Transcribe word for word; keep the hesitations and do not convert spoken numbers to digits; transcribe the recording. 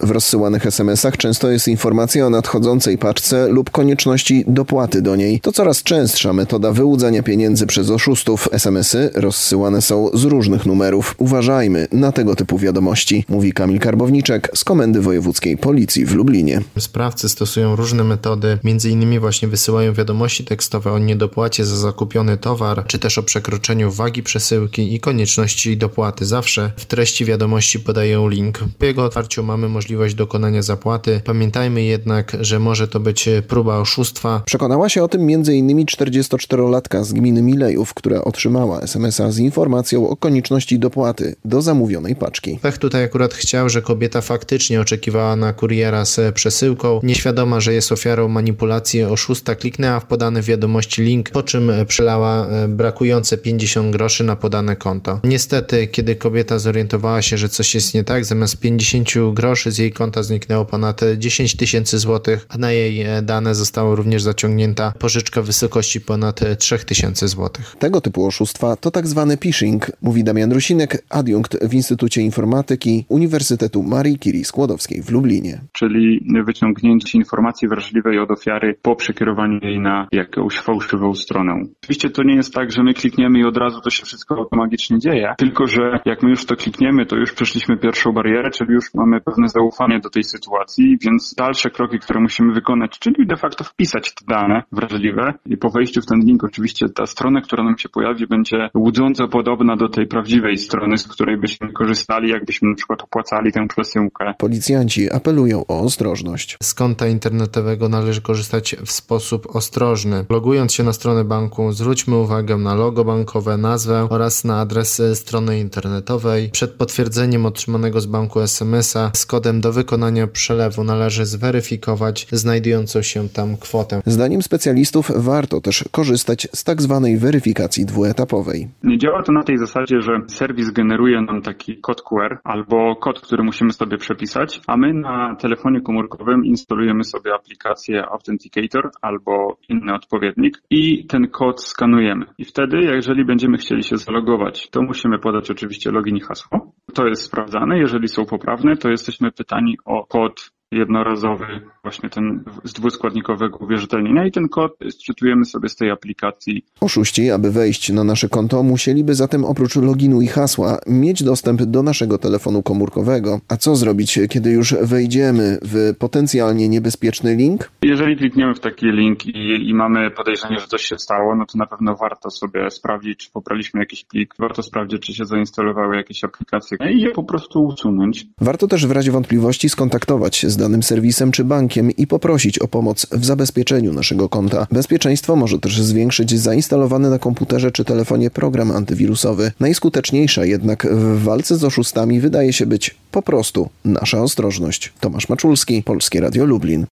W rozsyłanych es em esach często jest informacja o nadchodzącej paczce lub konieczności dopłaty do niej. To coraz częstsza metoda wyłudzania pieniędzy przez oszustów. es em esy rozsyłane są z różnych numerów. Uważajmy na tego typu wiadomości, mówi Kamil Karbowniczek z Komendy Wojewódzkiej Policji w Lublinie. Sprawcy stosują różne metody, między innymi właśnie wysyłają wiadomości tekstowe o niedopłacie za zakupiony towar, czy też o przekroczeniu wagi przesyłki i konieczności dopłaty. Zawsze w treści wiadomości podają link. Po jego otwarciu mamy możliwość dokonania zapłaty. Pamiętajmy jednak, że może to być próba oszustwa. Przekonała się o tym między innymi czterdziestoczterolatka z gminy Milejów, która otrzymała es em esa z informacją o konieczności dopłaty do zamówionej paczki. Pech tutaj akurat chciał, że kobieta faktycznie oczekiwała na kuriera z przesyłką. Nieświadoma, że jest ofiarą manipulacji oszusta, kliknęła w podany w wiadomości link, po czym przelała brakujące pięćdziesiąt groszy na podane konto. Niestety, kiedy kobieta zorientowała się, że coś jest nie tak, zamiast pięćdziesiąt groszy z jej konta zniknęło ponad dziesięć tysięcy złotych, a na jej dane została również zaciągnięta pożyczka w wysokości ponad trzy tysiące złotych. Tego typu oszustwa to tak zwany phishing, mówi Damian Rusinek, adiunkt w Instytucie Informatyki Uniwersytetu Marii Curie Skłodowskiej w Lublinie. Czyli wyciągnięcie informacji wrażliwej od ofiary po przekierowaniu jej na jakąś fałszywą stronę. Oczywiście to nie jest tak, że my klikniemy i od razu to się wszystko automatycznie dzieje, tylko że jak my już to klikniemy, to już przeszliśmy pierwszą barierę, czyli już mamy pewne zaufanie do tej sytuacji, więc dalsze kroki, które musimy wykonać, czyli de facto wpisać te dane wrażliwe i po wejściu w ten link oczywiście ta strona, która nam się pojawi, będzie łudząco podobna do tej prawdziwej strony, z której byśmy korzystali, jakbyśmy na przykład opłacali tę przesyłkę. Policjanci apelują o ostrożność. Z konta internetowego należy korzystać w sposób ostrożny. Logując się na stronę banku, zwróćmy uwagę na logo bankowe, nazwę oraz na adres strony internetowej. Przed potwierdzeniem otrzymanego z banku es em esa z kodem do wykonania przelewu należy zweryfikować znajdującą się tam kwotę. Zdaniem specjalistów warto też korzystać z tak zwanej weryfikacji dwuetapowej. Nie działa to na tej zasadzie, że serwis generuje nam taki kod Q R albo kod, który musimy sobie przepisać, a my na telefonie komórkowym instalujemy sobie aplikację Authenticator albo inny odpowiednik i ten kod skanujemy. I wtedy, jeżeli będziemy chcieli się zalogować, to musimy podać oczywiście login i hasło. To jest sprawdzane. Jeżeli są poprawne, to jesteśmy pytani o kod jednorazowy, właśnie ten z dwuskładnikowego uwierzytelnienia i ten kod sczytujemy sobie z tej aplikacji. Oszuści, aby wejść na nasze konto, musieliby zatem oprócz loginu i hasła mieć dostęp do naszego telefonu komórkowego. A co zrobić, kiedy już wejdziemy w potencjalnie niebezpieczny link? Jeżeli klikniemy w taki link i, i mamy podejrzenie, że coś się stało, no to na pewno warto sobie sprawdzić, czy pobraliśmy jakiś plik, warto sprawdzić, czy się zainstalowały jakieś aplikacje i je po prostu usunąć. Warto też w razie wątpliwości skontaktować się z danym serwisem czy bankiem i poprosić o pomoc w zabezpieczeniu naszego konta. Bezpieczeństwo może też zwiększyć zainstalowany na komputerze czy telefonie program antywirusowy. Najskuteczniejsza jednak w walce z oszustami wydaje się być po prostu nasza ostrożność. Tomasz Maczulski, Polskie Radio Lublin.